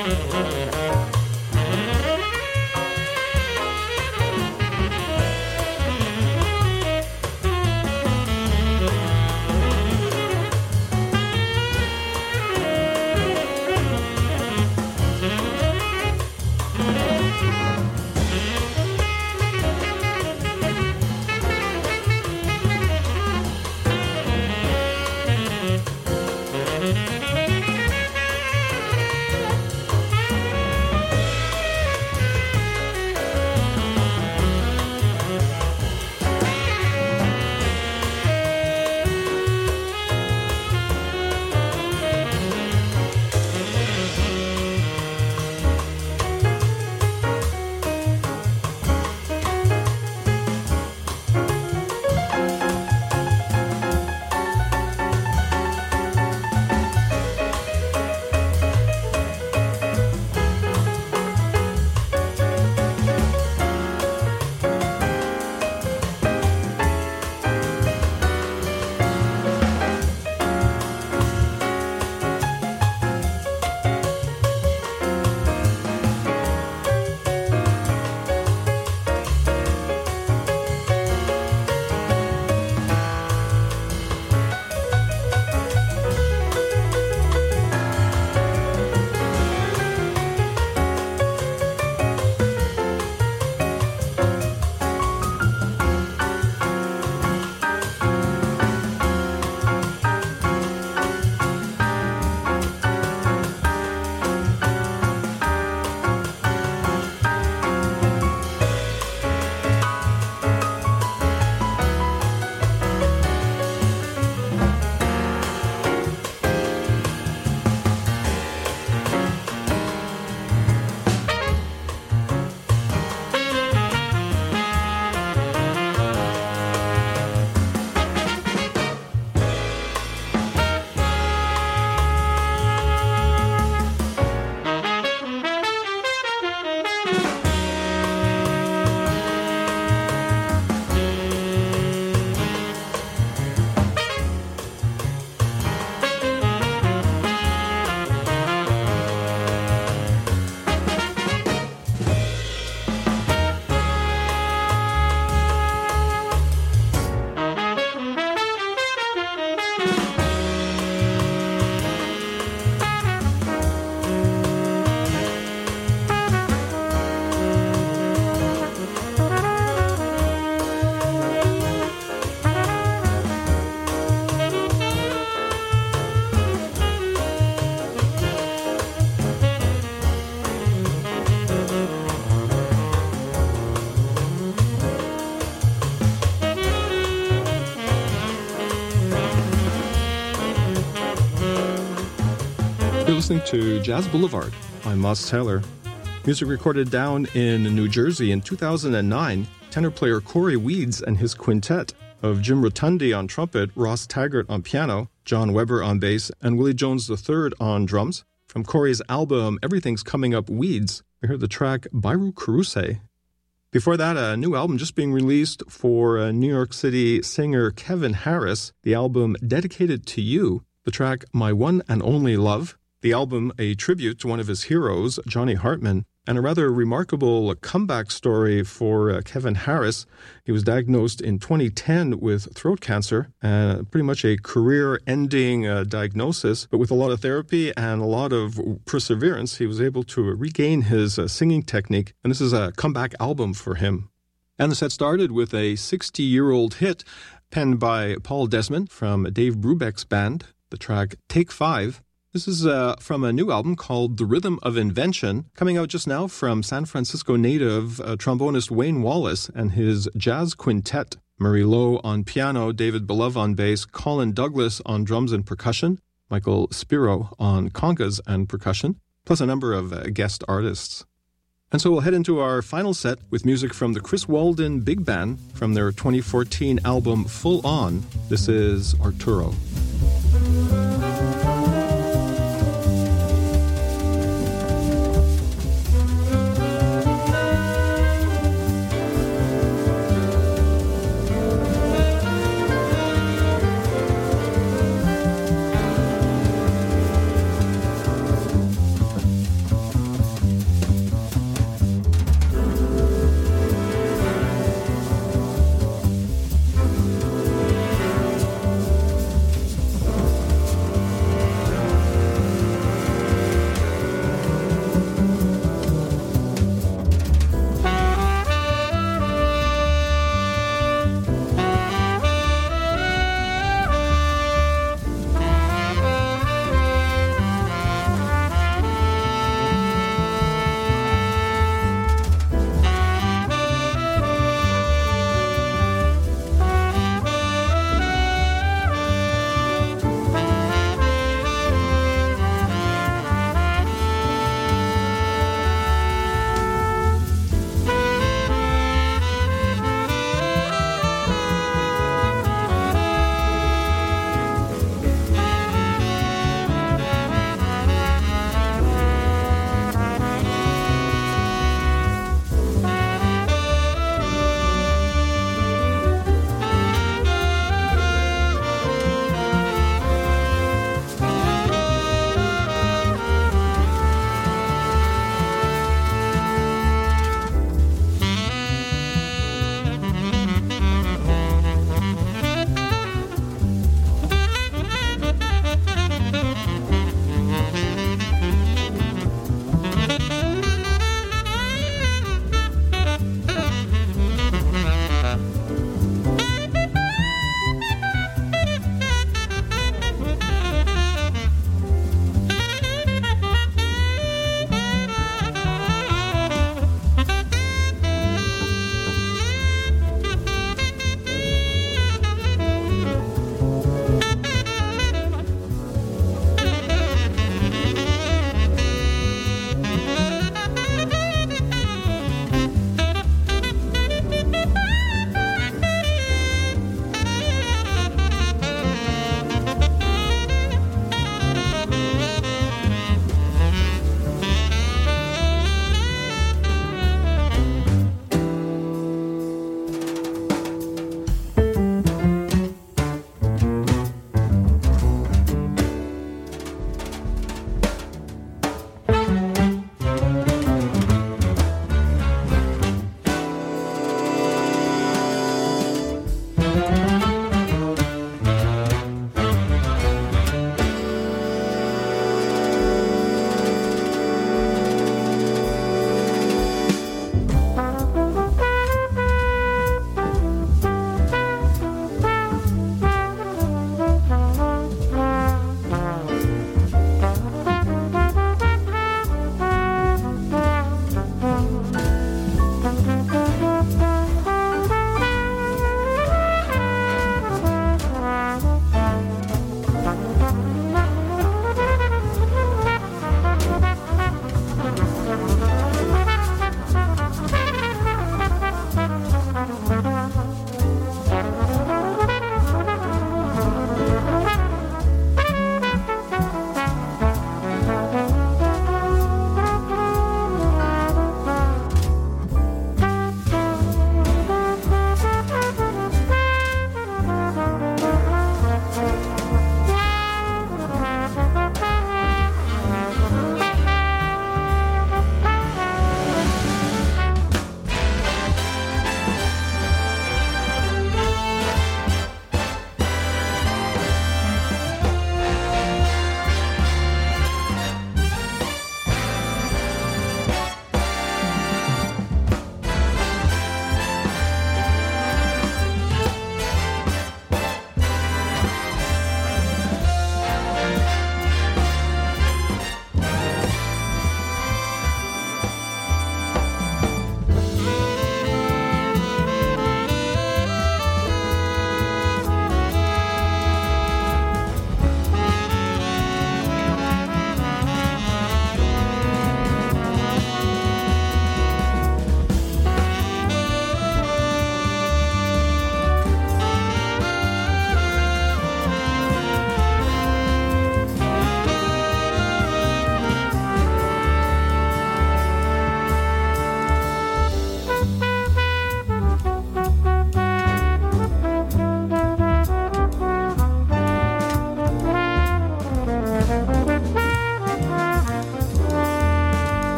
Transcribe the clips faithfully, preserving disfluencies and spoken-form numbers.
You're listening to Jazz Boulevard. I'm Moss Taylor. Music recorded down in New Jersey in two thousand nine, tenor player Corey Weeds and his quintet of Jim Rotundi on trumpet, Ross Taggart on piano, John Weber on bass, and Willie Jones the third on drums. From Corey's album Everything's Coming Up Weeds, we heard the track Bairu Karuse. Before that, a new album just being released for uh, New York City singer Kevin Harris, the album Dedicated to You, the track My One and Only Love, the album a tribute to one of his heroes, Johnny Hartman, and a rather remarkable comeback story for uh, Kevin Harris. He was diagnosed in twenty ten with throat cancer, uh, pretty much a career-ending uh, diagnosis, but with a lot of therapy and a lot of perseverance, he was able to regain his uh, singing technique, and this is a comeback album for him. And the set started with a sixty-year-old hit penned by Paul Desmond from Dave Brubeck's band, the track Take Five. This is uh, from a new album called The Rhythm of Invention, coming out just now from San Francisco native uh, trombonist Wayne Wallace and his jazz quintet. Murray Lowe on piano, David Belove on bass, Colin Douglas on drums and percussion, Michael Spiro on congas and percussion, plus a number of uh, guest artists. And so we'll head into our final set with music from the Chris Walden Big Band from their twenty fourteen album Full On. This is Arturo.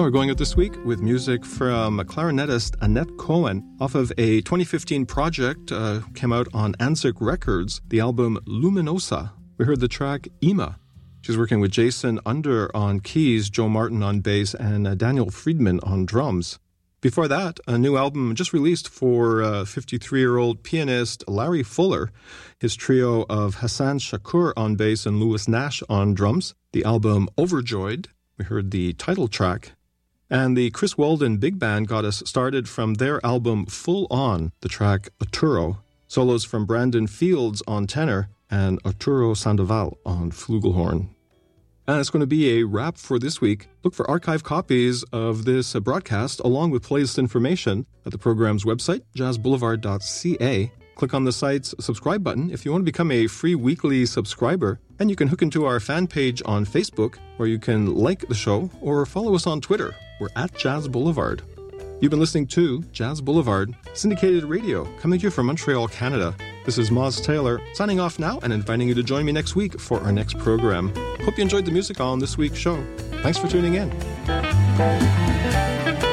Well, we're going out this week with music from clarinetist Annette Cohen off of a twenty fifteen project, uh, came out on Anzik Records, the album Luminosa. We heard the track Ima. She's working with Jason Under on keys, Joe Martin on bass, and uh, Daniel Friedman on drums. Before that, a new album just released for uh, fifty-three-year-old pianist Larry Fuller, his trio of Hassan Shakur on bass and Lewis Nash on drums. The album Overjoyed. We heard the title track. And the Chris Weldon Big Band got us started from their album Full On, the track Arturo. Solos from Brandon Fields on tenor and Arturo Sandoval on flugelhorn. And it's going to be a wrap for this week. Look for archive copies of this broadcast along with playlist information at the program's website, jazz boulevard dot c a. Click on the site's subscribe button if you want to become a free weekly subscriber. And you can hook into our fan page on Facebook, where you can like the show or follow us on Twitter. We're at Jazz Boulevard. You've been listening to Jazz Boulevard, syndicated radio, coming to you from Montreal, Canada. This is Moz Taylor, signing off now and inviting you to join me next week for our next program. Hope you enjoyed the music on this week's show. Thanks for tuning in.